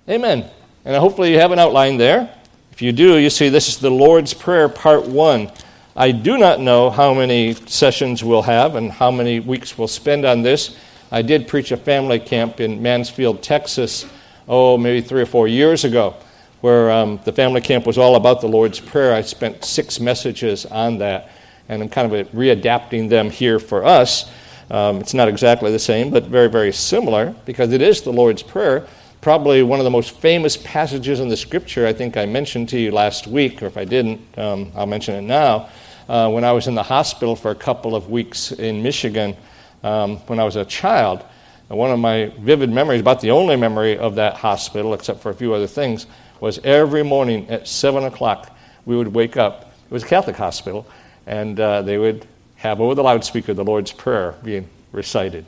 Amen. And hopefully you have an outline there. If you do, you see this is the Lord's Prayer, Part 1. I do not know how many sessions we'll have and how many weeks we'll spend on this. I did preach a family camp in Mansfield, Texas, maybe 3 or 4 years ago, where the family camp was all about the Lord's Prayer. I spent 6 messages on that, and I'm kind of readapting them here for us. It's not exactly the same, but very, very similar, because it is the Lord's Prayer. Probably one of the most famous passages in the Scripture. I think I mentioned to you last week, or if I didn't, I'll mention it now. When I was in the hospital for a couple of weeks in Michigan, when I was a child, one of my vivid memories, about the only memory of that hospital, except for a few other things, was every morning at 7 o'clock we would wake up. It was a Catholic hospital, and they would have over the loudspeaker the Lord's Prayer being recited,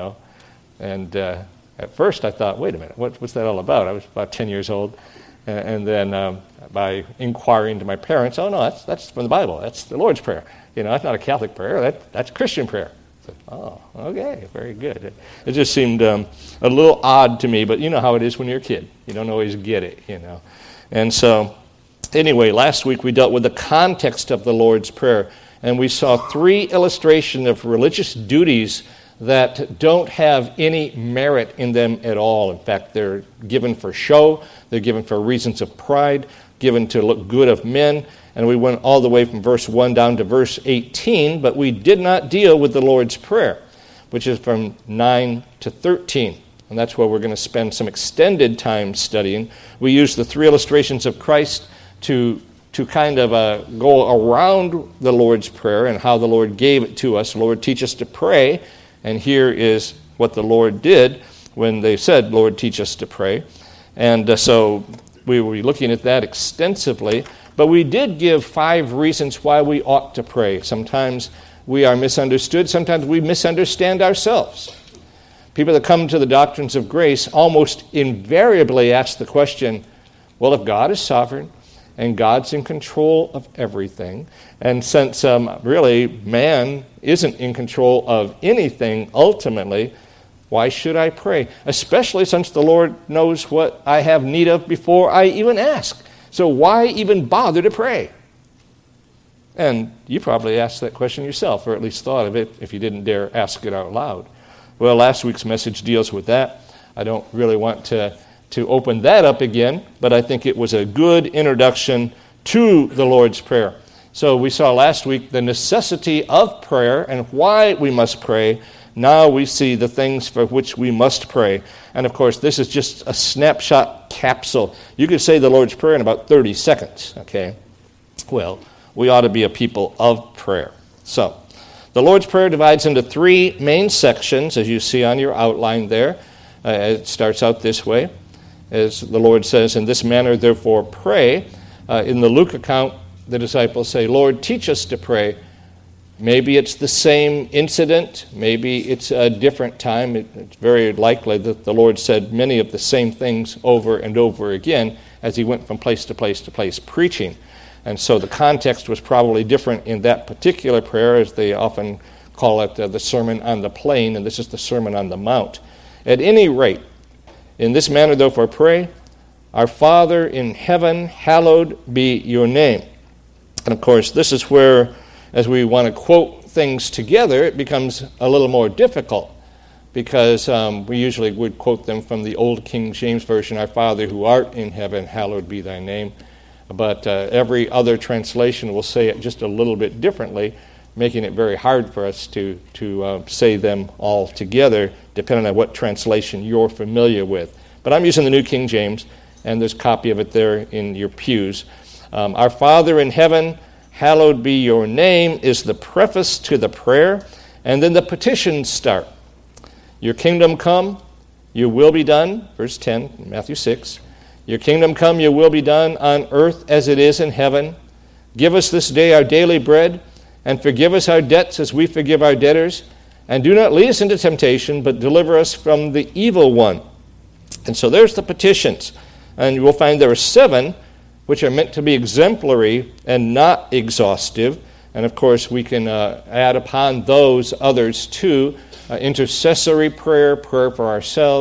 And at first I thought, wait a minute, what's that all about? I was about 10 years old. And then by inquiring to my parents, oh, no, that's from the Bible. That's the Lord's Prayer. That's not a Catholic prayer. That's Christian prayer. I said, oh, okay, very good. It just seemed a little odd to me, but you know how it is when you're a kid. You don't always get it, And so, anyway, last week we dealt with the context of the Lord's Prayer, and we saw 3 illustrations of religious duties that don't have any merit in them at all. In fact, they're given for show, they're given for reasons of pride, given to look good of men, and we went all the way from verse 1 down to verse 18, but we did not deal with the Lord's Prayer, which is from 9 to 13, and that's where we're going to spend some extended time studying. We used the 3 illustrations of Christ to kind of go around the Lord's Prayer and how the Lord gave it to us. Lord, teach us to pray. And here is what the Lord did when they said, Lord, teach us to pray. And so we will be looking at that extensively. But we did give 5 reasons why we ought to pray. Sometimes we are misunderstood. Sometimes we misunderstand ourselves. People that come to the doctrines of grace almost invariably ask the question, well, if God is sovereign, and God's in control of everything. And since really man isn't in control of anything ultimately, why should I pray? Especially since the Lord knows what I have need of before I even ask. So why even bother to pray? And you probably asked that question yourself, or at least thought of it if you didn't dare ask it out loud. Well, last week's message deals with that. I don't really want to open that up again, but I think it was a good introduction to the Lord's Prayer. So we saw last week the necessity of prayer and why we must pray. Now we see the things for which we must pray. And of course, this is just a snapshot capsule. You could say the Lord's Prayer in about 30 seconds, okay? Well, we ought to be a people of prayer. So, the Lord's Prayer divides into 3 main sections, as you see on your outline there. It starts out this way. As the Lord says, in this manner, therefore, pray. In the Luke account, the disciples say, Lord, teach us to pray. Maybe it's the same incident. Maybe it's a different time. It's very likely that the Lord said many of the same things over and over again as he went from place to place to place preaching. And so the context was probably different in that particular prayer, as they often call it the Sermon on the Plain, and this is the Sermon on the Mount. At any rate, in this manner, therefore, pray, Our Father in heaven, hallowed be your name. And of course, this is where, as we want to quote things together, it becomes a little more difficult, because we usually would quote them from the old King James Version, Our Father who art in heaven, hallowed be thy name. But every other translation will say it just a little bit differently, making it very hard for us to say them all together, depending on what translation you're familiar with. But I'm using the New King James, and there's a copy of it there in your pews. Our Father in heaven, hallowed be your name is the preface to the prayer, and then the petitions start. Your kingdom come, your will be done, verse 10, Matthew 6. Your kingdom come, your will be done on earth as it is in heaven. Give us this day our daily bread, and forgive us our debts as we forgive our debtors. And do not lead us into temptation, but deliver us from the evil one. And so there's the petitions. And you will find there are 7, which are meant to be exemplary and not exhaustive. And of course, we can add upon those others too. Intercessory prayer, prayer for ourselves,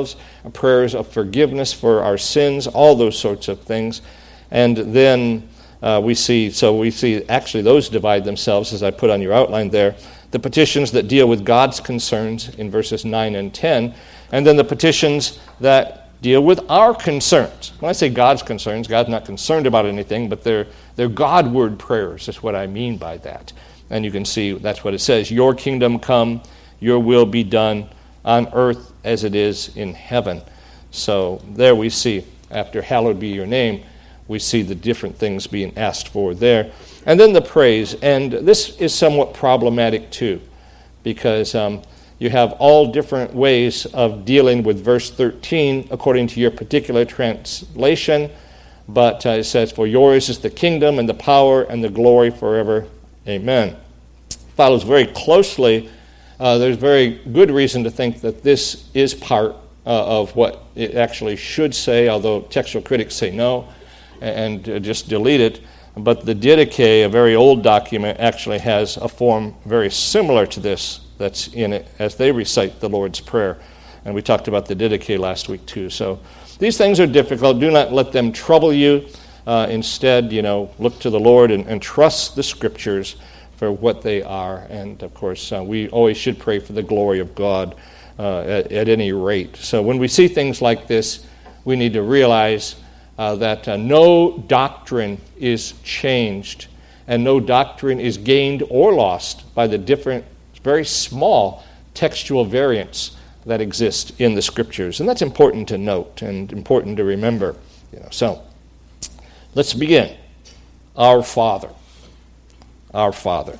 prayers of forgiveness for our sins, all those sorts of things. And then we see actually those divide themselves, as I put on your outline there. The petitions that deal with God's concerns in verses 9 and 10, and then the petitions that deal with our concerns. When I say God's concerns, God's not concerned about anything, but they're Godward prayers is what I mean by that. And you can see that's what it says. Your kingdom come, your will be done on earth as it is in heaven. So there we see, after hallowed be your name, we see the different things being asked for there. And then the praise. And this is somewhat problematic too, because you have all different ways of dealing with verse 13 according to your particular translation. But it says, for yours is the kingdom and the power and the glory forever. Amen. Follows very closely. There's very good reason to think that this is part of what it actually should say, although textual critics say no and just delete it. But the Didache, a very old document, actually has a form very similar to this that's in it as they recite the Lord's Prayer. And we talked about the Didache last week too. So these things are difficult. Do not let them trouble you. Instead, look to the Lord and trust the Scriptures for what they are. And, of course, we always should pray for the glory of God at any rate. So when we see things like this, we need to realize that no doctrine is changed and no doctrine is gained or lost by the different, very small textual variants that exist in the Scriptures. And that's important to note and important to remember. So let's begin. Our Father. Our Father.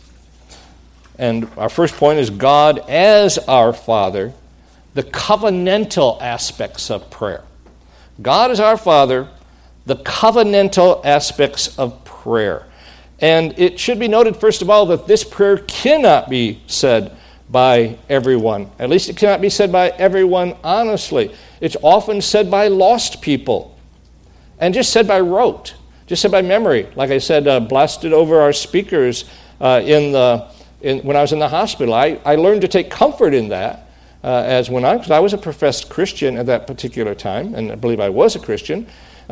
And our first point is God as our Father, the covenantal aspects of prayer. God is our Father, the covenantal aspects of prayer. And it should be noted, first of all, that this prayer cannot be said by everyone. At least it cannot be said by everyone honestly. It's often said by lost people and just said by rote, just said by memory. Like I said, blasted over our speakers when I was in the hospital. I learned to take comfort in that. Because I was a professed Christian at that particular time, and I believe I was a Christian,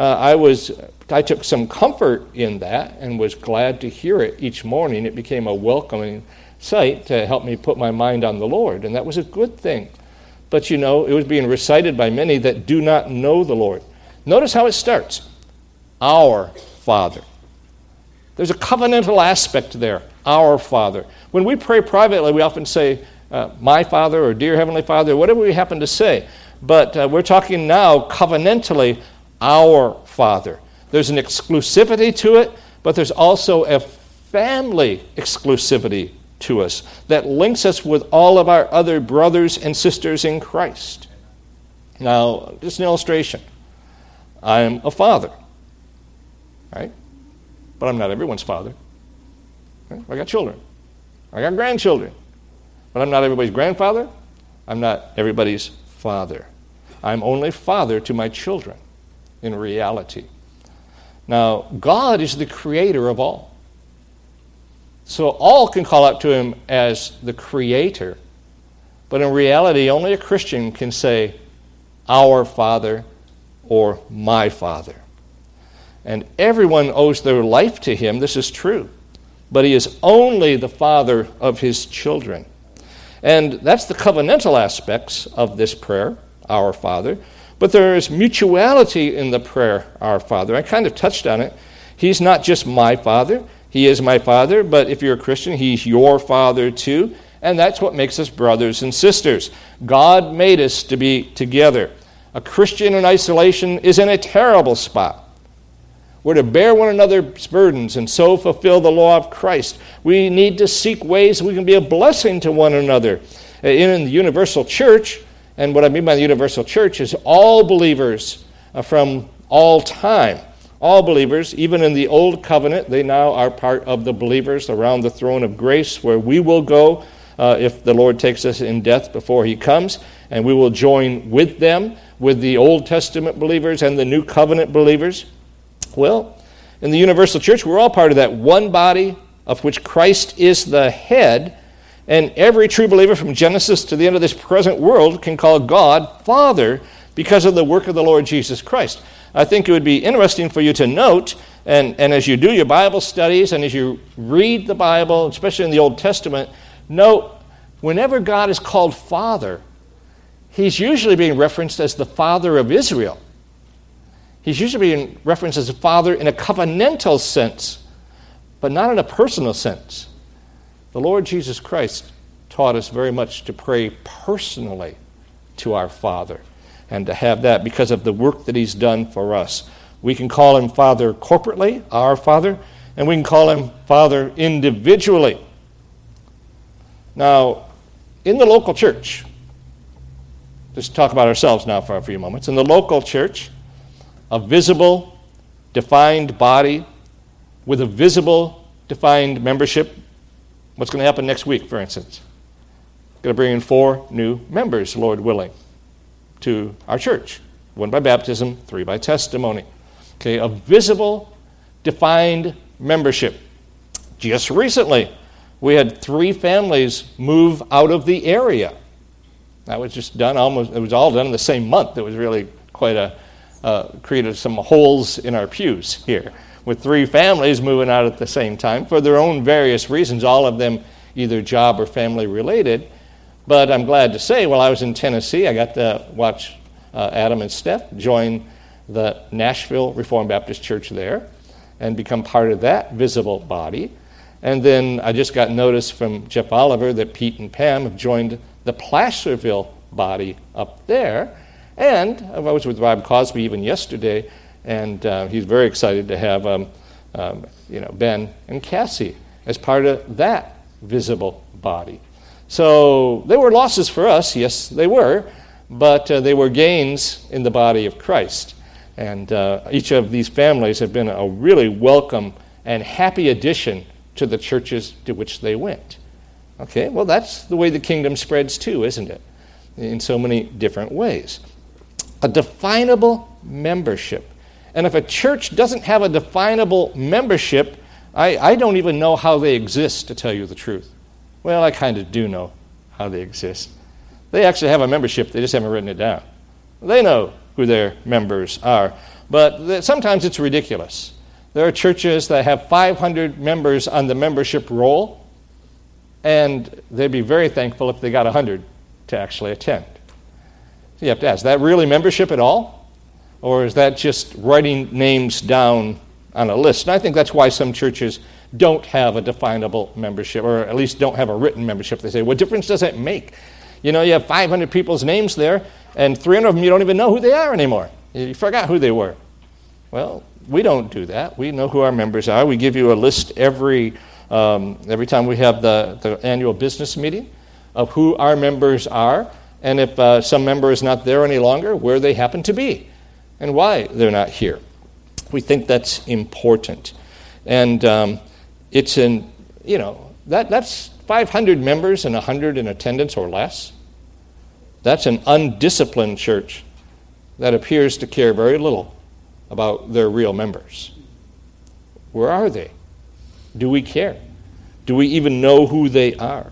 I took some comfort in that and was glad to hear it each morning. It became a welcoming sight to help me put my mind on the Lord, and that was a good thing. But it was being recited by many that do not know the Lord. Notice how it starts. Our Father. There's a covenantal aspect there. Our Father. When we pray privately, we often say, my Father or dear Heavenly Father, whatever we happen to say. But we're talking now covenantally, our Father. There's an exclusivity to it, but there's also a family exclusivity to us that links us with all of our other brothers and sisters in Christ. Now, just an illustration. I'm a father, right? But I'm not everyone's father. Right? I got children. I got grandchildren. But I'm not everybody's grandfather. I'm not everybody's father. I'm only father to my children in reality. Now, God is the creator of all. So all can call out to him as the creator. But in reality, only a Christian can say, our Father or my Father. And everyone owes their life to him. This is true. But he is only the Father of his children. And that's the covenantal aspects of this prayer, our Father. But there is mutuality in the prayer, our Father. I kind of touched on it. He's not just my Father. He is my Father. But if you're a Christian, he's your Father too. And that's what makes us brothers and sisters. God made us to be together. A Christian in isolation is in a terrible spot. We're to bear one another's burdens and so fulfill the law of Christ. We need to seek ways we can be a blessing to one another. In the universal church, and what I mean by the universal church is all believers from all time. All believers, even in the old covenant, they now are part of the believers around the throne of grace where we will go if the Lord takes us in death before he comes, and we will join with them, with the Old Testament believers and the New Covenant believers. Well, in the universal church, we're all part of that one body of which Christ is the head, and every true believer from Genesis to the end of this present world can call God Father because of the work of the Lord Jesus Christ. I think it would be interesting for you to note, and as you do your Bible studies and as you read the Bible, especially in the Old Testament, note whenever God is called Father, he's usually being referenced as the Father of Israel. He's usually being referenced as a father in a covenantal sense, but not in a personal sense. The Lord Jesus Christ taught us very much to pray personally to our Father and to have that because of the work that he's done for us. We can call him Father corporately, our Father, and we can call him Father individually. Now, in the local church, just talk about ourselves now for a few moments. In the local church, a visible, defined body with a visible, defined membership. What's going to happen next week, for instance? Going to bring in 4 new members, Lord willing, to our church. 1 by baptism, 3 by testimony. Okay, a visible, defined membership. Just recently, we had 3 families move out of the area. That was just done it was all done in the same month. It was really quite created some holes in our pews here, with 3 families moving out at the same time for their own various reasons, all of them either job or family related. But I'm glad to say, while I was in Tennessee, I got to watch Adam and Steph join the Nashville Reformed Baptist Church there and become part of that visible body. And then I just got notice from Jeff Oliver that Pete and Pam have joined the Placerville body up there. And I was with Rob Cosby even yesterday, and he's very excited to have Ben and Cassie as part of that visible body. So they were losses for us, yes, they were, but they were gains in the body of Christ. And each of these families have been a really welcome and happy addition to the churches to which they went. Okay, well, that's the way the kingdom spreads too, isn't it? In so many different ways. A definable membership. And if a church doesn't have a definable membership, I don't even know how they exist, to tell you the truth. Well, I kind of do know how they exist. They actually have a membership, they just haven't written it down. They know who their members are. But sometimes it's ridiculous. There are churches that have 500 members on the membership roll, and they'd be very thankful if they got 100 to actually attend. So you have to ask, is that really membership at all? Or is that just writing names down on a list? And I think that's why some churches don't have a definable membership, or at least don't have a written membership. They say, what difference does it make? You know, you have 500 people's names there, and 300 of them you don't even know who they are anymore. You forgot who they were. Well, we don't do that. We know who our members are. We give you a list every time we have the annual business meeting of who our members are, and if some member is not there any longer, where they happen to be and why they're not here. We think that's important. And it's that's 500 members and 100 in attendance or less. That's an undisciplined church that appears to care very little about their real members. Where are they? Do we care? Do we even know who they are?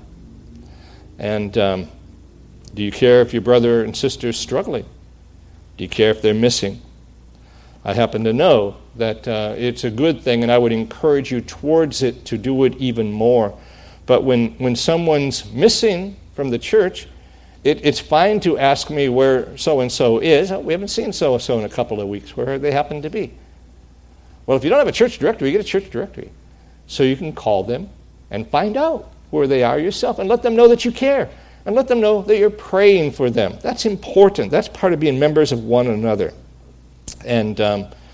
And do you care if your brother and sister is struggling? Do you care if they're missing? I happen to know that it's a good thing, and I would encourage you towards it to do it even more. But when someone's missing from the church, it's fine to ask me where so-and-so is. We haven't seen so-and-so in a couple of weeks. Where they happen to be? Well, if you don't have a church directory, get a church directory. So you can call them and find out where they are yourself and let them know that you care. And let them know that you're praying for them. That's important. That's part of being members of one another. And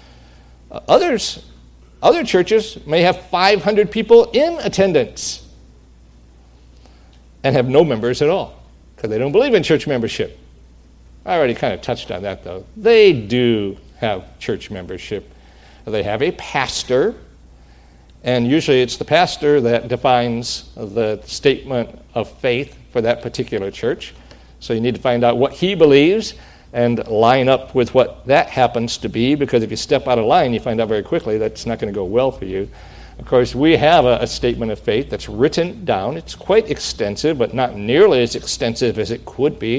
other churches may have 500 people in attendance and have no members at all because they don't believe in church membership. I already kind of touched on that, though. They do have church membership. They have a pastor, and usually it's the pastor that defines the statement of faith for that particular church. So you need to find out what he believes and line up with what that happens to be, because if you step out of line, you find out very quickly that's not going to go well for you. Of course, we have a statement of faith that's written down. It's quite extensive, but not nearly as extensive as it could be.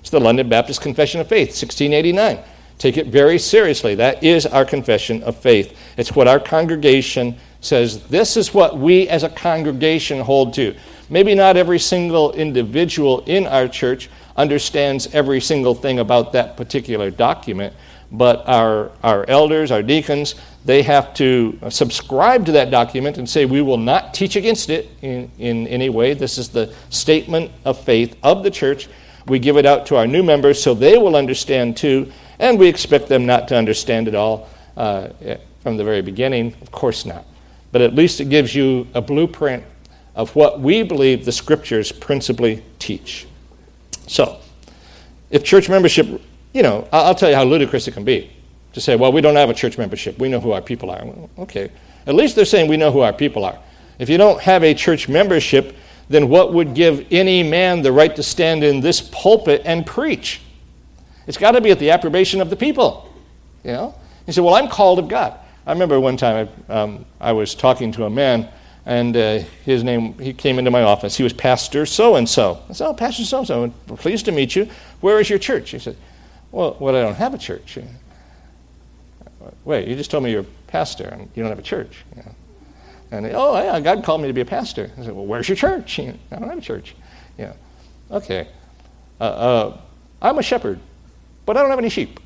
It's the London Baptist Confession of Faith, 1689. Take it very seriously. That is our confession of faith. It's what our congregation says. This is what we as a congregation hold to. Maybe not every single individual in our church understands every single thing about that particular document, but our elders, our deacons, they have to subscribe to that document and say, we will not teach against it in any way. This is the statement of faith of the church. We give it out to our new members so they will understand too, and we expect them not to understand it all from the very beginning. Of course not. But at least it gives you a blueprint of what we believe the Scriptures principally teach. So, if church membership, I'll tell you how ludicrous it can be to say, well, we don't have a church membership. We know who our people are. Well, okay. At least they're saying we know who our people are. If you don't have a church membership, then what would give any man the right to stand in this pulpit and preach? It's got to be at the approbation of the people. You say, well, I'm called of God. I remember one time I was talking to a man, and his name, he came into my office. He was Pastor so-and-so. I said, oh, Pastor so-and-so, pleased to meet you. Where is your church? He said, well, I don't have a church. Wait, you just told me you're a pastor and you don't have a church. And oh, yeah, God called me to be a pastor. I said, well, where's your church? I don't have a church. Okay. I'm a shepherd, but I don't have any sheep.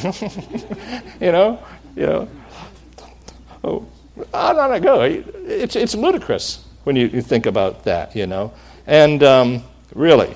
Oh, on I go. It's ludicrous when you think about that, And really,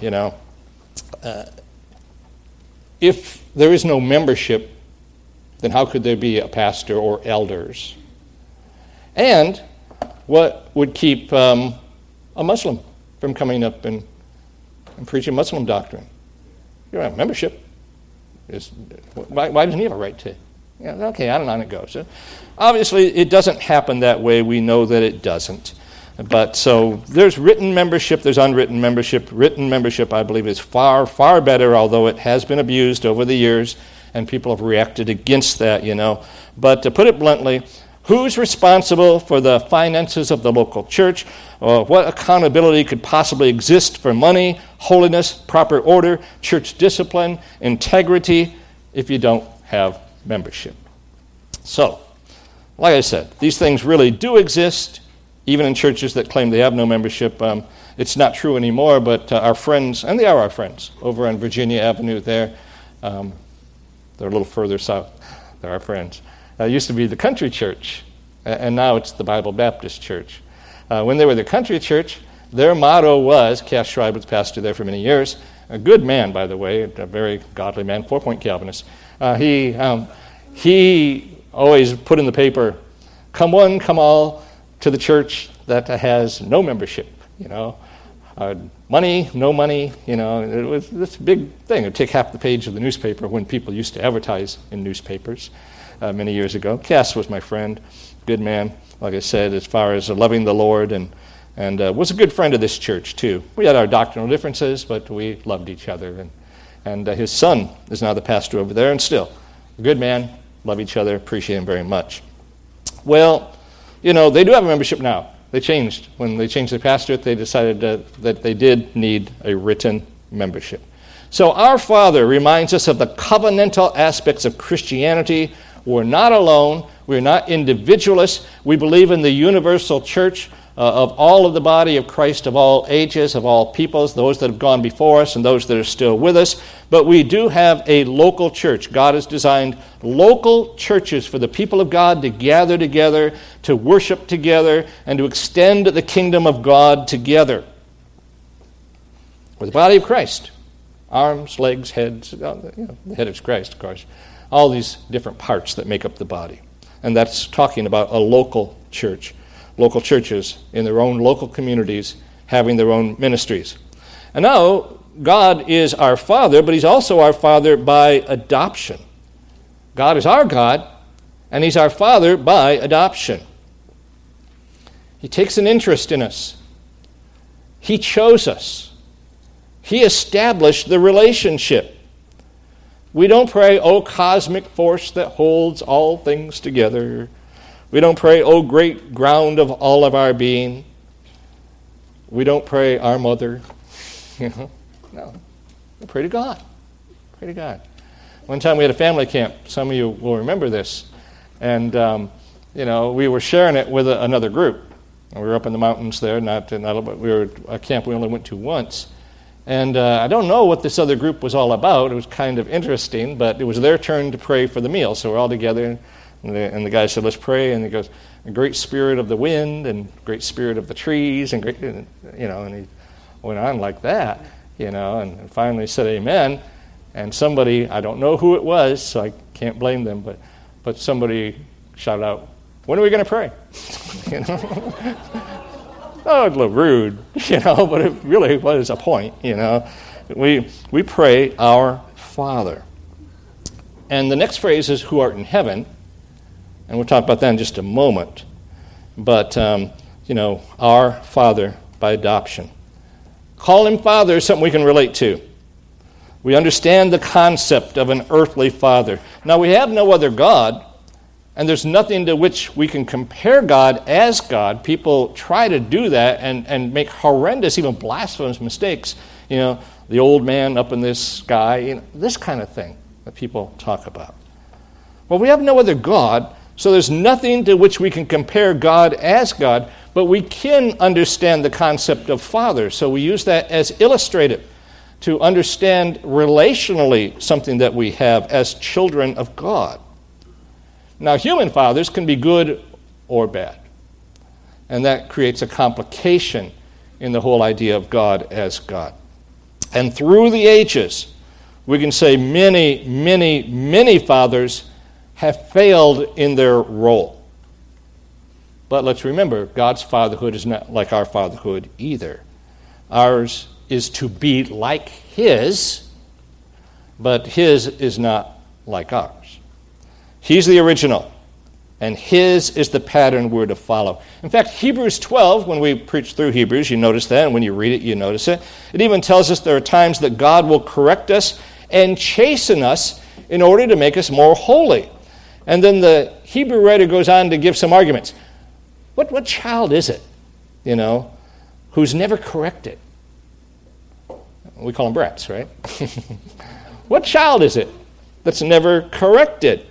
if there is no membership, then how could there be a pastor or elders? And what would keep a Muslim from coming up and preaching Muslim doctrine? You don't have membership. Why doesn't he have a right to? Okay, on it goes. Obviously, it doesn't happen that way. We know that it doesn't. But so there's written membership, there's unwritten membership. Written membership, I believe, is far, far better, although it has been abused over the years, and people have reacted against that, But to put it bluntly, who's responsible for the finances of the local church? What accountability could possibly exist for money, holiness, proper order, church discipline, integrity, if you don't have membership? So, like I said, these things really do exist, even in churches that claim they have no membership. It's not true anymore, but our friends, and they are our friends, over on Virginia Avenue there, they're a little further south, they're our friends. It used to be the Country Church, and now it's the Bible Baptist Church. When they were the Country Church, their motto was, Cass Schreiber was pastor there for many years, a good man, by the way, a very godly man, 4-point Calvinist. He always put in the paper, come one, come all, to the church that has no membership, money, no money, it was this big thing. It would take half the page of the newspaper when people used to advertise in newspapers many years ago. Cass was my friend, good man, like I said, as far as loving the Lord, and was a good friend of this church too. We had our doctrinal differences, but we loved each other, and his son is now the pastor over there, and still a good man, love each other, appreciate him very much. Well, they do have a membership now. They changed. When they changed their pastorate, they decided that they did need a written membership. So our Father reminds us of the covenantal aspects of Christianity. We're not alone. We're not individualists. We believe in the universal church of all of the body of Christ, of all ages, of all peoples, those that have gone before us and those that are still with us. But we do have a local church. God has designed local churches for the people of God to gather together, to worship together, and to extend the kingdom of God together. We're the body of Christ. Arms, legs, heads, the head is Christ, of course. All these different parts that make up the body. And that's talking about a local church. Local churches in their own local communities having their own ministries. And now, God is our Father, but He's also our Father by adoption. God is our God, and He's our Father by adoption. He takes an interest in us. He chose us. He established the relationship. We don't pray, "O cosmic force that holds all things together." We don't pray, "O great ground of all of our being." We don't pray, "Our Mother." No. We pray to God. Pray to God. One time we had a family camp. Some of you will remember this. And, we were sharing it with another group. We were up in the mountains there. But we were a camp we only went to once. And I don't know what this other group was all about. It was kind of interesting, but it was their turn to pray for the meal. So we're all together, and the guy said, let's pray. And he goes, a great spirit of the wind and great spirit of the trees, and and he went on like that, and finally said amen. And somebody, I don't know who it was, so I can't blame them, but somebody shouted out, when are we going to pray? Oh, it's a little rude, but it really was a point, We pray, our Father. And the next phrase is, who art in heaven, and we'll talk about that in just a moment. But, our Father by adoption. Call him Father is something we can relate to. We understand the concept of an earthly father. Now, we have no other God, and there's nothing to which we can compare God as God. People try to do that and make horrendous, even blasphemous mistakes. The old man up in the sky, this kind of thing that people talk about. Well, we have no other God, so there's nothing to which we can compare God as God, but we can understand the concept of Father. So we use that as illustrative to understand relationally something that we have as children of God. Now, human fathers can be good or bad, and that creates a complication in the whole idea of God as God. And through the ages, we can say many, many, many fathers have failed in their role. But let's remember, God's fatherhood is not like our fatherhood either. Ours is to be like his, but his is not like ours. He's the original, and his is the pattern we're to follow. In fact, Hebrews 12, when we preach through Hebrews, you notice that, and when you read it, you notice it. It even tells us there are times that God will correct us and chasten us in order to make us more holy. And then the Hebrew writer goes on to give some arguments. What child is it, who's never corrected? We call them brats, right? What child is it that's never corrected?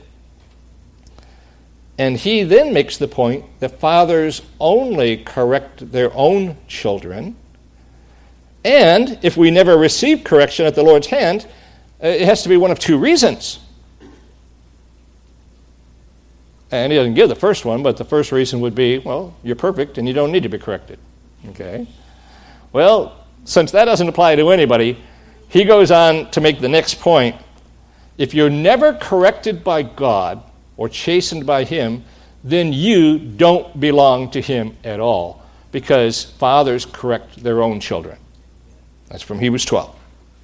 And he then makes the point that fathers only correct their own children. And if we never receive correction at the Lord's hand, it has to be one of two reasons. And he doesn't give the first one, but the first reason would be, well, you're perfect and you don't need to be corrected. Okay? Well, since that doesn't apply to anybody, he goes on to make the next point. If you're never corrected by God or chastened by him, then you don't belong to him at all, because fathers correct their own children. That's from Hebrews 12.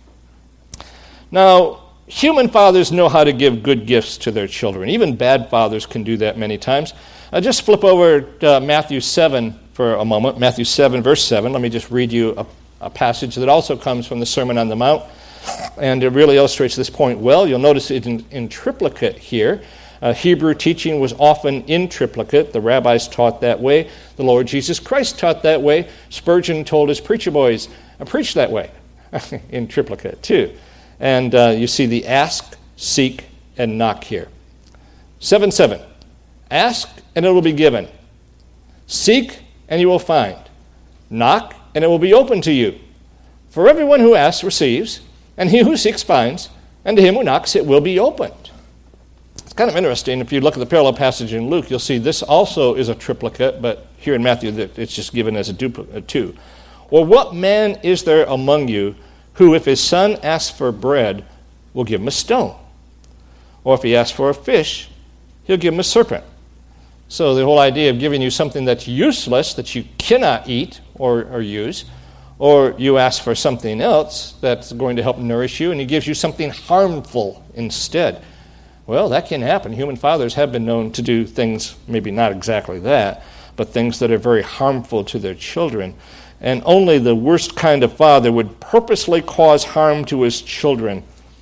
Now, human fathers know how to give good gifts to their children. Even bad fathers can do that many times. Just flip over to Matthew 7 for a moment. Matthew 7, verse 7. Let me just read you a passage that also comes from the Sermon on the Mount, and it really illustrates this point well. You'll notice it in triplicate here. Hebrew teaching was often in triplicate. The rabbis taught that way. The Lord Jesus Christ taught that way. Spurgeon told his preacher boys, preach that way, in triplicate too. And you see the ask, seek, and knock here. 7:7. Ask, and it will be given. Seek, and you will find. Knock, and it will be open to you. For everyone who asks receives, and he who seeks finds, and to him who knocks it will be opened. It's kind of interesting. If you look at the parallel passage in Luke, you'll see this also is a triplicate, but here in Matthew it's just given as a duplicate too. Or what man is there among you who, if his son asks for bread, will give him a stone? Or if he asks for a fish, he'll give him a serpent. So the whole idea of giving you something that's useless, that you cannot eat or use, or you ask for something else that's going to help nourish you, and he gives you something harmful instead. Well, that can happen. Human fathers have been known to do things, maybe not exactly that, but things that are very harmful to their children. And only the worst kind of father would purposely cause harm to his children.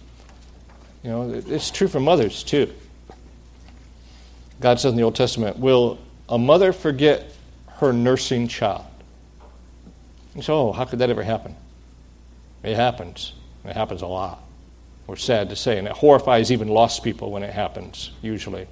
It's true for mothers too. God says in the Old Testament, will a mother forget her nursing child? And so, how could that ever happen? It happens. It happens a lot. or sad to say. And it horrifies even lost people when it happens, usually.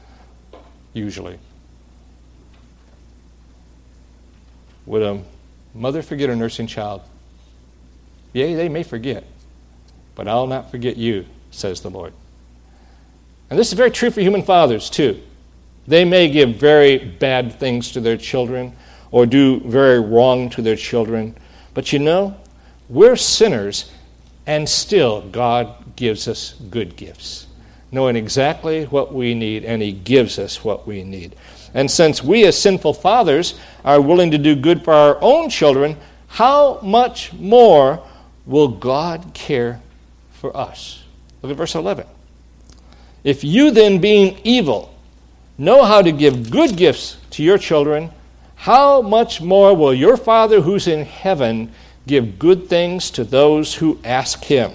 Would a mother forget her nursing child? Yea, they may forget, but I'll not forget you, says the Lord. And this is very true for human fathers, too. They may give very bad things to their children or do very wrong to their children. But you know, we're sinners, and still God gives us good gifts, knowing exactly what we need, and He gives us what we need. And since we as sinful fathers are willing to do good for our own children, how much more will God care for us? Look at verse 11. If you then, being evil, know how to give good gifts to your children, how much more will your Father who's in heaven give good things to those who ask Him?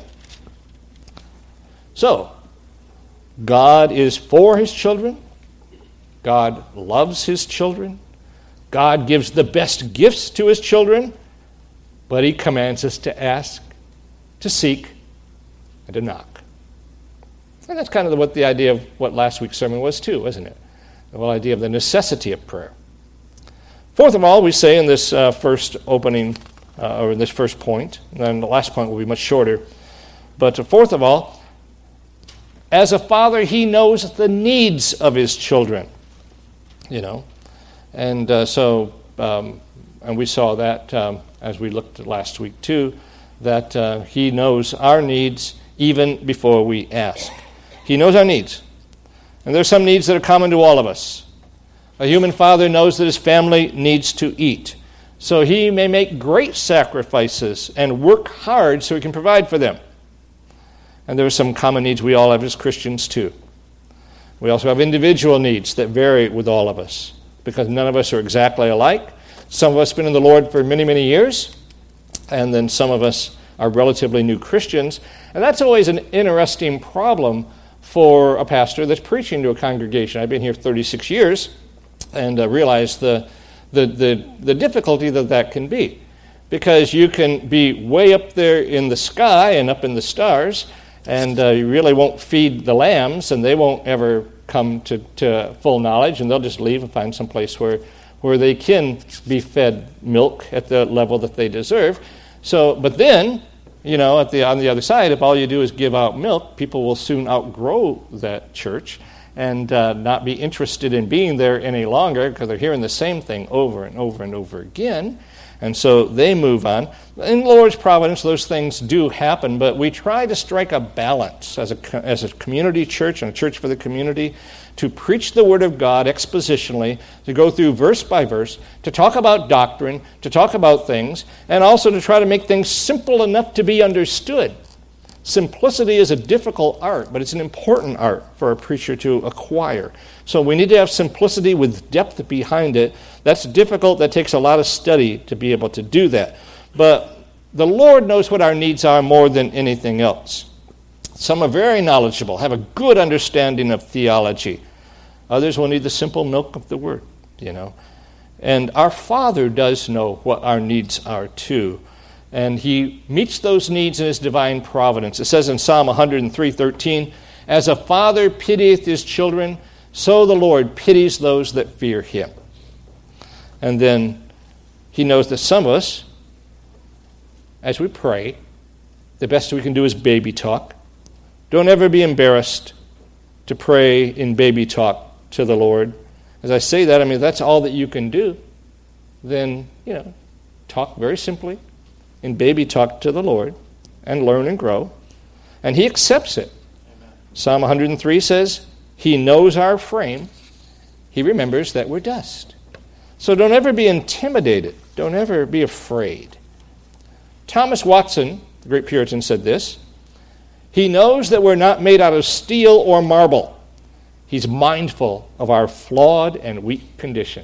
So, God is for His children. God loves His children. God gives the best gifts to His children. But He commands us to ask, to seek, and to knock. And that's kind of what the idea of what last week's sermon was too, wasn't it? The whole idea of the necessity of prayer. Fourth of all, we say in this first opening, or in this first point, and then the last point will be much shorter, but fourth of all, as a father, he knows the needs of his children, and and we saw that as we looked at last week too, that he knows our needs even before we ask. He knows our needs. And there's some needs that are common to all of us. A human father knows that his family needs to eat. So he may make great sacrifices and work hard so he can provide for them. And there are some common needs we all have as Christians too. We also have individual needs that vary with all of us because none of us are exactly alike. Some of us have been in the Lord for many, many years, and then some of us are relatively new Christians. And that's always an interesting problem for a pastor that's preaching to a congregation. I've been here 36 years and realize the difficulty that can be. Because you can be way up there in the sky and up in the stars, and you really won't feed the lambs, and they won't ever come to full knowledge, and they'll just leave and find some place where they can be fed milk at the level that they deserve. So, but then, on the other side, if all you do is give out milk, people will soon outgrow that church and not be interested in being there any longer because they're hearing the same thing over and over and over again. And so they move on. In the Lord's providence, those things do happen, but we try to strike a balance as a community church and a church for the community to preach the Word of God expositionally, to go through verse by verse, to talk about doctrine, to talk about things, and also to try to make things simple enough to be understood. Simplicity is a difficult art, but it's an important art for a preacher to acquire. So we need to have simplicity with depth behind it. That's difficult. That takes a lot of study to be able to do that. But the Lord knows what our needs are more than anything else. Some are very knowledgeable, have a good understanding of theology. Others will need the simple milk of the Word, And our Father does know what our needs are too. And He meets those needs in His divine providence. It says in Psalm 103:13, "As a father pitieth his children, so the Lord pities those that fear Him." And then He knows that some of us, as we pray, the best we can do is baby talk. Don't ever be embarrassed to pray in baby talk to the Lord. As I say that, if that's all that you can do, then, talk very simply in baby talk to the Lord and learn and grow. And He accepts it. Amen. Psalm 103 says, He knows our frame. He remembers that we're dust. So don't ever be intimidated. Don't ever be afraid. Thomas Watson, the great Puritan, said this: He knows that we're not made out of steel or marble. He's mindful of our flawed and weak condition.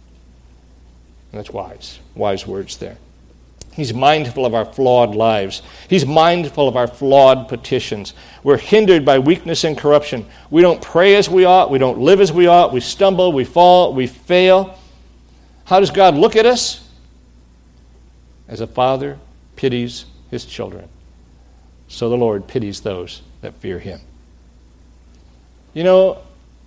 And that's wise words there. He's mindful of our flawed lives. He's mindful of our flawed petitions. We're hindered by weakness and corruption. We don't pray as we ought. We don't live as we ought. We stumble, we fall, we fail. How does God look at us? As a father pities his children. So the Lord pities those that fear him. You know,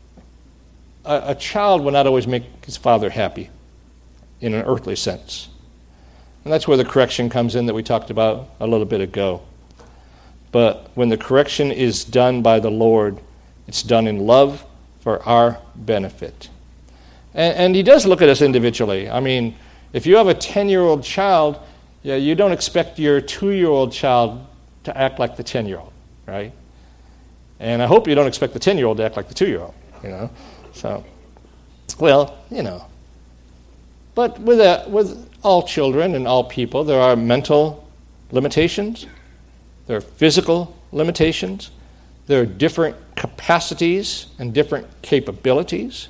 a child will not always make his father happy in an earthly sense. And that's where the correction comes in that we talked about a little bit ago. But when the correction is done by the Lord, it's done in love for our benefit. And he does look at us individually. I mean, if you have a 10-year-old child, you don't expect your 2-year-old child to act like the 10-year-old, right? And I hope you don't expect the 10-year-old to act like the 2-year-old, you know. So, well, you know. But with all children and all people, there are mental limitations. There are physical limitations. There are different capacities and different capabilities.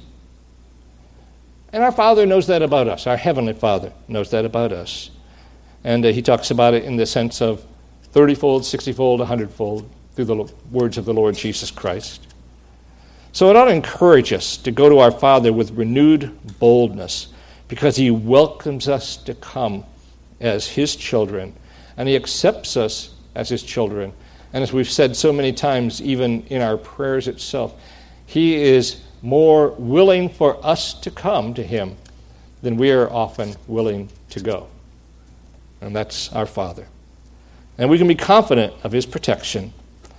And our Father knows that about us. Our Heavenly Father knows that about us. And he talks about it in the sense of 30-fold, 60-fold, 100-fold through the words of the Lord Jesus Christ. So it ought to encourage us to go to our Father with renewed boldness because he welcomes us to come as his children, and he accepts us as his children. And as we've said so many times, even in our prayers itself, he is more willing for us to come to him than we are often willing to go. And that's our Father. And we can be confident of his protection.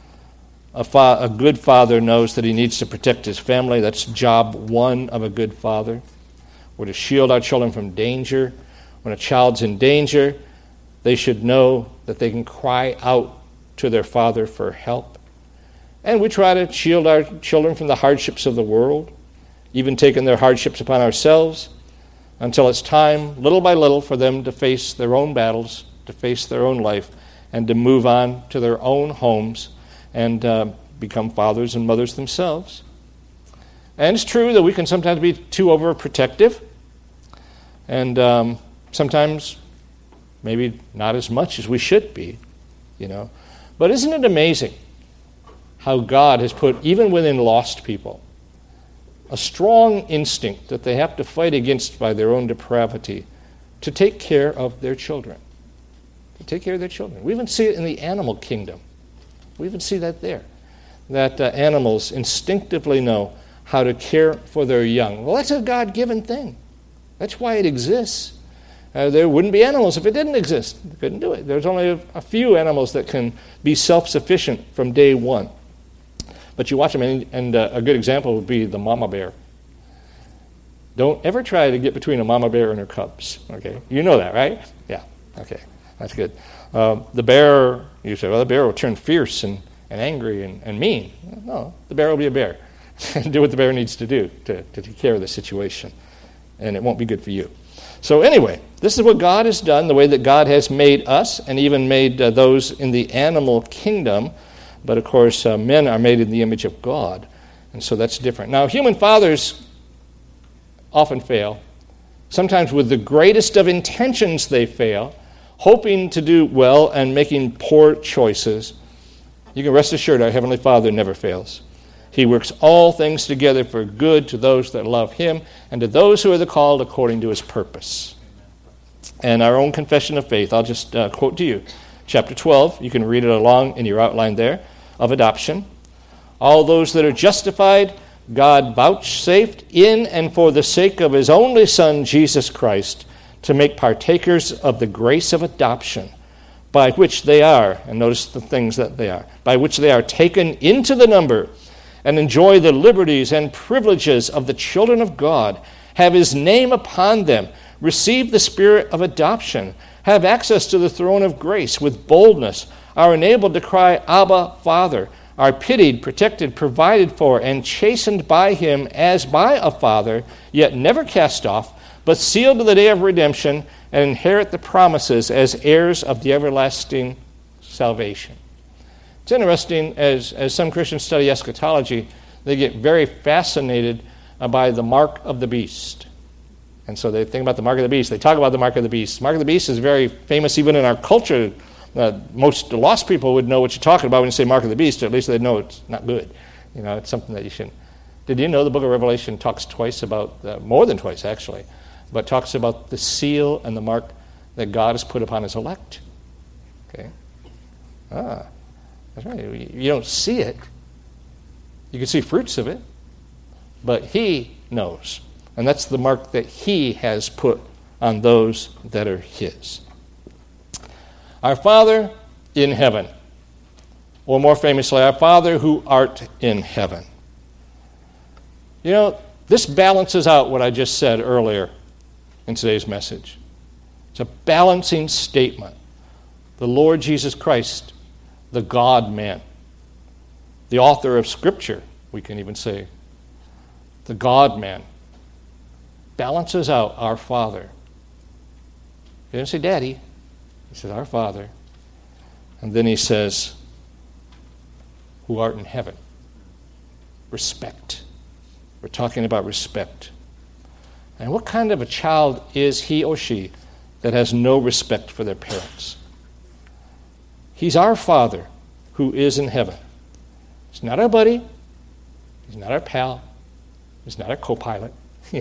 A good father knows that he needs to protect his family. That's job one of a good father. We're to shield our children from danger. When a child's in danger, they should know that they can cry out to their father for help. And we try to shield our children from the hardships of the world, even taking their hardships upon ourselves, until it's time, little by little, for them to face their own battles, to face their own life, and to move on to their own homes and become fathers and mothers themselves. And it's true that we can sometimes be too overprotective, and sometimes maybe not as much as we should be, you know. But isn't it amazing how God has put, even within lost people, a strong instinct that they have to fight against by their own depravity to take care of their children. To take care of their children. We even see it in the animal kingdom. We even see that there. That animals instinctively know how to care for their young. Well, that's a God-given thing. That's why it exists. There wouldn't be animals if it didn't exist. They couldn't do it. There's only a few animals that can be self-sufficient from day one. But you watch them, and a good example would be the mama bear. Don't ever try to get between a mama bear and her cubs, okay? You know that, right? Yeah, okay, that's good. The bear, you say, well, the bear will turn fierce and angry and mean. No, the bear will be a bear and do what the bear needs to do to take care of the situation, and it won't be good for you. So anyway, this is what God has done, the way that God has made us and even made those in the animal kingdom. But of course, men are made in the image of God, and so that's different. Now, human fathers often fail. Sometimes with the greatest of intentions they fail, hoping to do well and making poor choices. You can rest assured our Heavenly Father never fails. He works all things together for good to those that love him and to those who are the called according to his purpose. And our own confession of faith, I'll just quote to you. Chapter 12, you can read it along in your outline there, of adoption. All those that are justified, God vouchsafed in and for the sake of his only Son, Jesus Christ, to make partakers of the grace of adoption, by which they are, and notice the things that they are, by which they are taken into the number and enjoy the liberties and privileges of the children of God, have his name upon them, receive the spirit of adoption, have access to the throne of grace with boldness, are enabled to cry, Abba, Father, are pitied, protected, provided for, and chastened by him as by a father, yet never cast off, but sealed to the day of redemption, and inherit the promises as heirs of the everlasting salvation. It's interesting, as some Christians study eschatology, they get very fascinated by the mark of the beast. And so they think about the mark of the beast. They talk about the mark of the beast. Mark of the beast is very famous even in our culture. Most lost people would know what you're talking about when you say mark of the beast, or at least they'd know it's not good. You know, it's something that you shouldn't. Did you know the book of Revelation talks twice about, more than twice actually, but talks about the seal and the mark that God has put upon his elect? Okay. That's right. You don't see it. You can see fruits of it. But he knows. And that's the mark that he has put on those that are his. Our Father in heaven. Or more famously, our Father who art in heaven. You know, this balances out what I just said earlier in today's message. It's a balancing statement. The Lord Jesus Christ, the God-man, the author of Scripture, we can even say, the God-man, balances out our Father. He didn't say Daddy. He says our Father. And then he says, who art in heaven. Respect. We're talking about respect. And what kind of a child is he or she that has no respect for their parents? He's our Father who is in heaven. He's not our buddy. He's not our pal. He's not our co-pilot.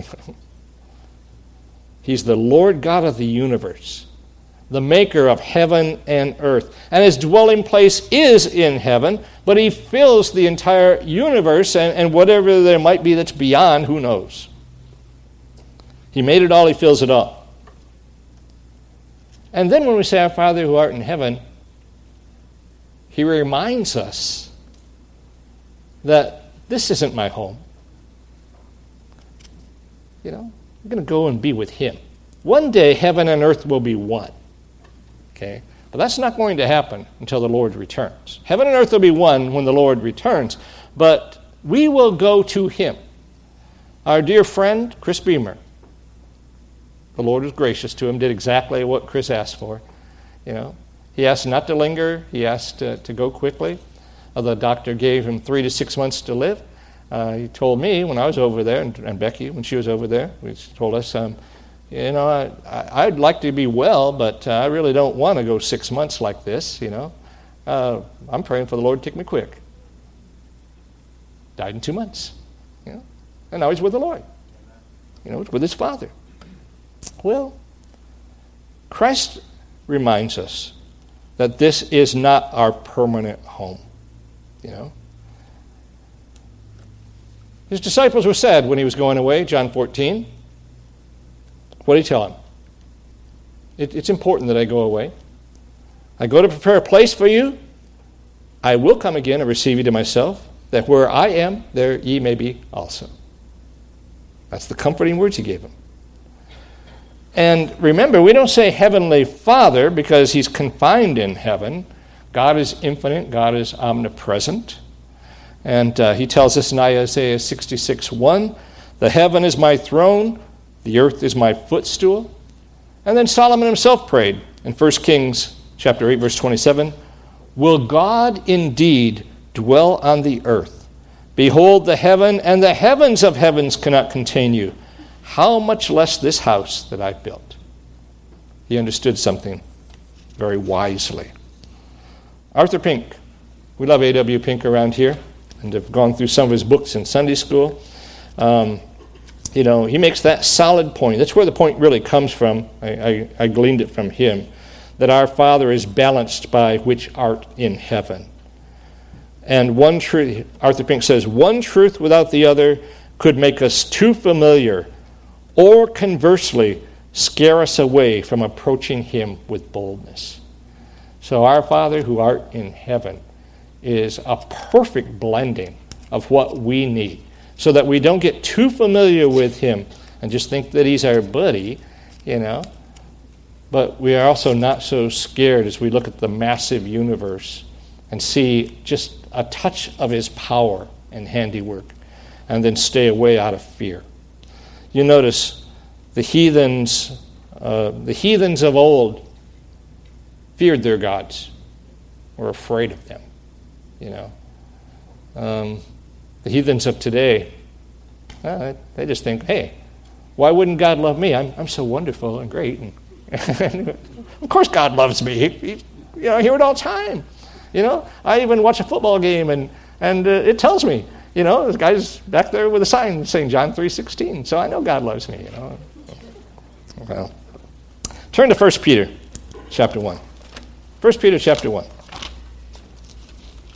He's the Lord God of the universe, the maker of heaven and earth. And his dwelling place is in heaven, but he fills the entire universe, and whatever there might be that's beyond, who knows? He made it all, he fills it all. And then when we say, our Father who art in heaven, he reminds us that this isn't my home. You know, I'm going to go and be with him. One day, heaven and earth will be one. Okay? But that's not going to happen until the Lord returns. Heaven and earth will be one when the Lord returns, but we will go to him. Our dear friend, Chris Beamer, the Lord was gracious to him, did exactly what Chris asked for. You know, he asked not to linger. He asked to go quickly. The doctor gave him 3 to 6 months to live. He told me when I was over there, and Becky, when she was over there, she told us, you know, I'd like to be well, but I really don't want to go 6 months like this, you know. I'm praying for the Lord to take me quick. Died in 2 months, you know. And now he's with the Lord. You know, with his Father. Well, Christ reminds us that this is not our permanent home, you know. His disciples were sad when he was going away, John 14. What did he tell them? It's important that I go away. I go to prepare a place for you. I will come again and receive you to myself, that where I am, there ye may be also. That's the comforting words he gave them. And remember, we don't say Heavenly Father because he's confined in heaven. God is infinite. God is omnipresent. And he tells us in Isaiah 66:1, the heaven is my throne, the earth is my footstool. And then Solomon himself prayed in 1 Kings chapter 8, verse 27, will God indeed dwell on the earth? Behold, the heaven and the heavens of heavens cannot contain you. How much less this house that I've built? He understood something very wisely. Arthur Pink. We love A.W. Pink around here and have gone through some of his books in Sunday school. You know, he makes that solid point. That's where the point really comes from. I gleaned it from him, that our Father is balanced by which art in heaven. And one truth, Arthur Pink says, one truth without the other could make us too familiar, or conversely, scare us away from approaching him with boldness. So our Father who art in heaven is a perfect blending of what we need, so that we don't get too familiar with him and just think that he's our buddy, you know. But we are also not so scared as we look at the massive universe and see just a touch of his power and handiwork, and then stay away out of fear. You notice the heathens of old feared their gods, were afraid of them, you know. The heathens of today, they just think, hey, why wouldn't God love me? I'm so wonderful and great. And of course God loves me. I hear it all the time. You know, I even watch a football game and it tells me, you know, this guy's back there with a sign saying John 3:16. So I know God loves me, you know. Well, turn to 1 Peter chapter 1. 1 Peter chapter 1.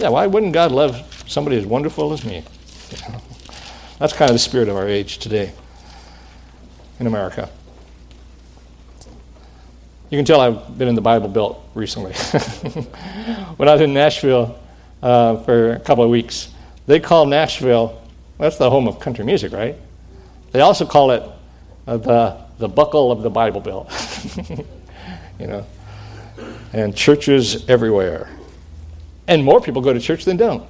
Yeah, why wouldn't God love somebody as wonderful as me? That's kind of the spirit of our age today in America. You can tell I've been in the Bible Belt recently. When I was in Nashville for a couple of weeks, they call Nashville, that's the home of country music, right? They also call it the buckle of the Bible Belt. And churches everywhere. And more people go to church than don't.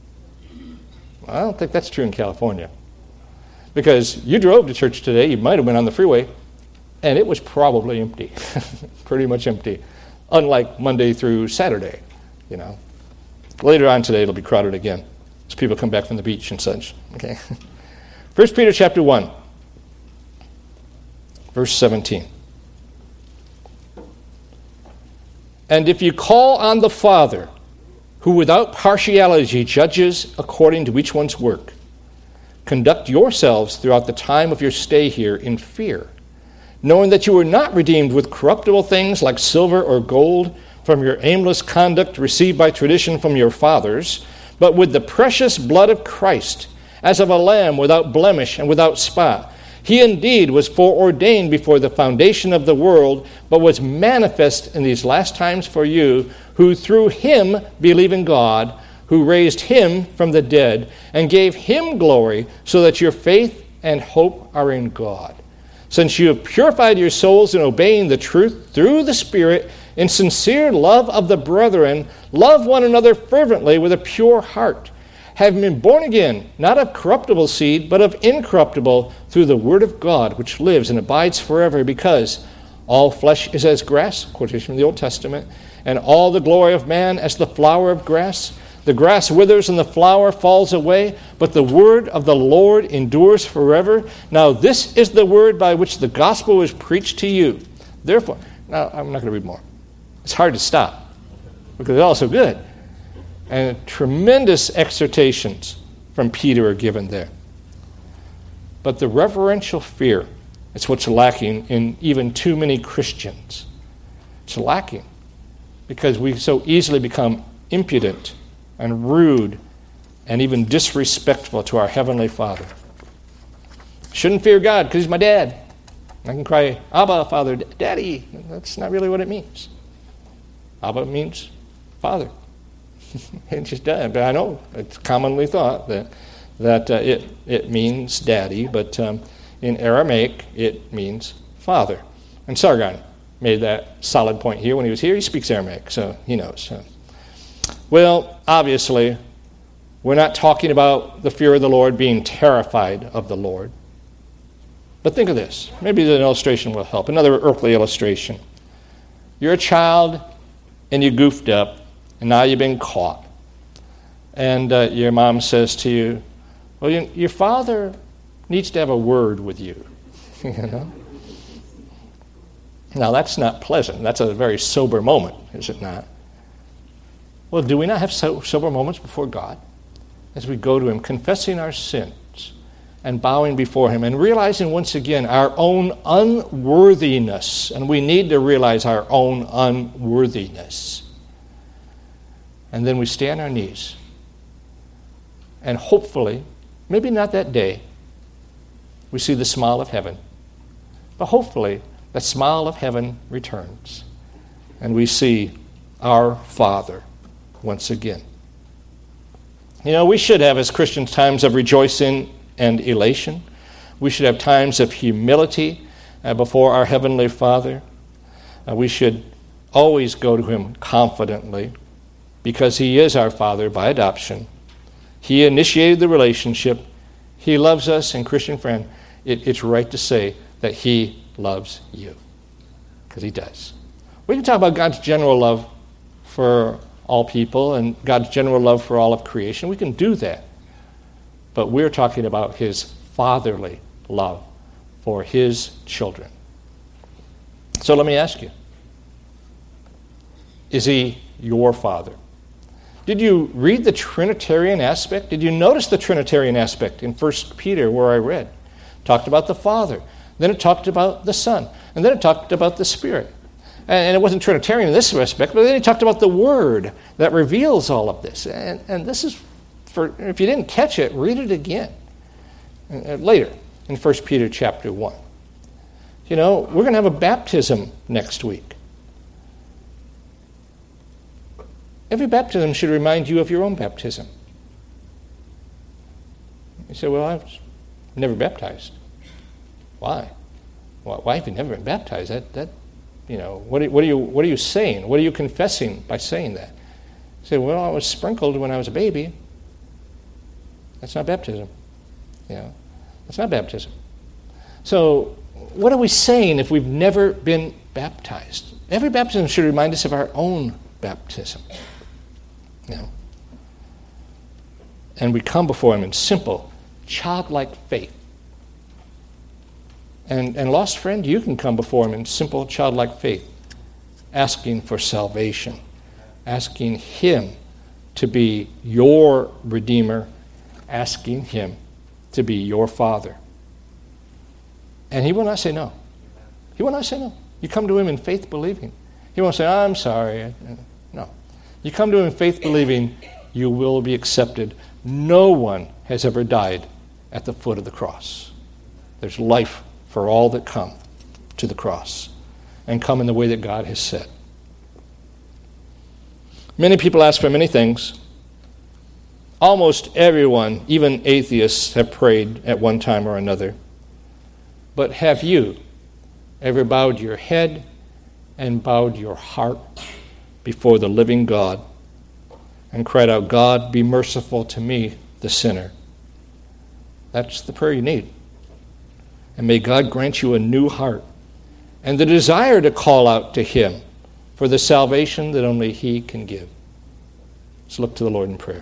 I don't think that's true in California. Because you drove to church today, you might have been on the freeway, and it was probably empty. Pretty much empty. Unlike Monday through Saturday, Later on today, it'll be crowded again as people come back from the beach and such. Okay. 1 Peter chapter 1, verse 17. And if you call on the Father, who without partiality judges according to each one's work, conduct yourselves throughout the time of your stay here in fear, knowing that you were not redeemed with corruptible things like silver or gold from your aimless conduct received by tradition from your fathers, but with the precious blood of Christ, as of a lamb without blemish and without spot. He indeed was foreordained before the foundation of the world, but was manifest in these last times for you, who through him believe in God, who raised him from the dead, and gave him glory, so that your faith and hope are in God. Since you have purified your souls in obeying the truth through the Spirit, in sincere love of the brethren, love one another fervently with a pure heart, having been born again, not of corruptible seed, but of incorruptible, through the word of God, which lives and abides forever, because all flesh is as grass, quotation from the Old Testament, and all the glory of man as the flower of grass. The grass withers and the flower falls away, but the word of the Lord endures forever. Now this is the word by which the gospel is preached to you. Therefore, now I'm not going to read more. It's hard to stop because it's all so good. And tremendous exhortations from Peter are given there. But the reverential fear is what's lacking in even too many Christians. It's lacking because we so easily become impudent and rude and even disrespectful to our Heavenly Father. Shouldn't fear God because He's my dad. I can cry, Abba, Father, Daddy. That's not really what it means. Abba means Father. It just does. But I know it's commonly thought that it means Daddy, but in Aramaic it means Father. And Sargon made that solid point here when he was here. He speaks Aramaic, so he knows. Well, obviously, we're not talking about the fear of the Lord being terrified of the Lord. But think of this. Maybe an illustration will help. Another earthly illustration. You're a child and you goofed up, and now you've been caught. And your mom says to you, well, your father needs to have a word with you. Now, that's not pleasant. That's a very sober moment, is it not? Well, do we not have sober moments before God as we go to Him, confessing our sins and bowing before Him and realizing once again our own unworthiness? And we need to realize our own unworthiness. And then we stay on our knees. And hopefully, maybe not that day, we see the smile of heaven. But hopefully, that smile of heaven returns. And we see our Father once again. We should have, as Christians, times of rejoicing and elation. We should have times of humility before our Heavenly Father. We should always go to Him confidently because He is our Father by adoption. He initiated the relationship. He loves us, and Christian friend, it's right to say that He loves you because He does. We can talk about God's general love for all people and God's general love for all of creation. We can do that. But we're talking about His fatherly love for His children. So let me ask you, is He your Father? Did you read the Trinitarian aspect? Did you notice the Trinitarian aspect in 1 Peter where I read? Talked about the Father. Then it talked about the Son. And then it talked about the Spirit. And it wasn't Trinitarian in this respect, but then he talked about the Word that reveals all of this. And this is, if you didn't catch it, read it again later in 1 Peter chapter 1. We're going to have a baptism next week. Every baptism should remind you of your own baptism. You say, well, I've never baptized. Why? Why have you never been baptized? What are you saying? What are you confessing by saying that? You say, well, I was sprinkled when I was a baby. That's not baptism. That's not baptism. So, what are we saying if we've never been baptized? Every baptism should remind us of our own baptism. And we come before Him in simple, childlike faith. And lost friend, you can come before Him in simple, childlike faith, asking for salvation, asking Him to be your Redeemer, asking Him to be your Father. And He will not say no. He will not say no. You come to Him in faith believing. He won't say, I'm sorry. No. You come to Him in faith believing, you will be accepted. No one has ever died at the foot of the cross. There's life for all that come to the cross and come in the way that God has said. Many people ask for many things. Almost everyone, even atheists, have prayed at one time or another. But have you ever bowed your head and bowed your heart before the living God and cried out, God, be merciful to me, the sinner? That's the prayer you need. And may God grant you a new heart and the desire to call out to Him for the salvation that only He can give. Let's look to the Lord in prayer.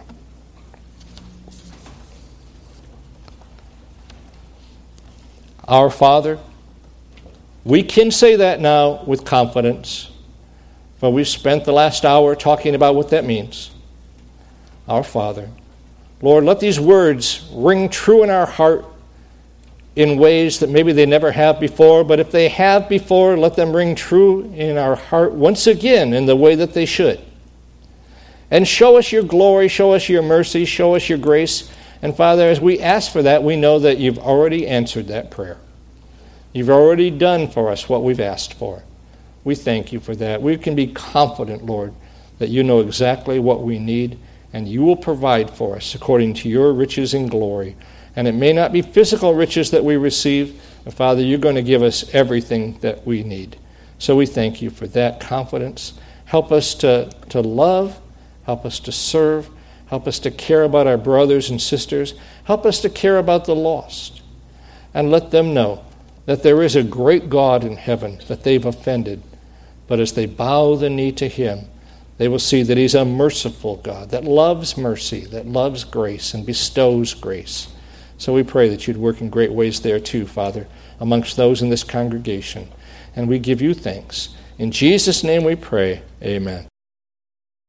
Our Father, we can say that now with confidence, for we've spent the last hour talking about what that means. Our Father, Lord, let these words ring true in our heart in ways that maybe they never have before, but if they have before, let them ring true in our heart once again in the way that they should. And show us your glory, show us your mercy, show us your grace. And Father, as we ask for that, we know that you've already answered that prayer. You've already done for us what we've asked for. We thank you for that. We can be confident, Lord, that you know exactly what we need, and you will provide for us according to your riches and glory. And it may not be physical riches that we receive, but Father, you're going to give us everything that we need. So we thank you for that confidence. Help us to love, help us to serve, help us to care about our brothers and sisters, help us to care about the lost, and let them know that there is a great God in heaven that they've offended, but as they bow the knee to Him, they will see that He's a merciful God that loves mercy, that loves grace and bestows grace. So we pray that you'd work in great ways there too, Father, amongst those in this congregation. And we give you thanks. In Jesus' name we pray, amen.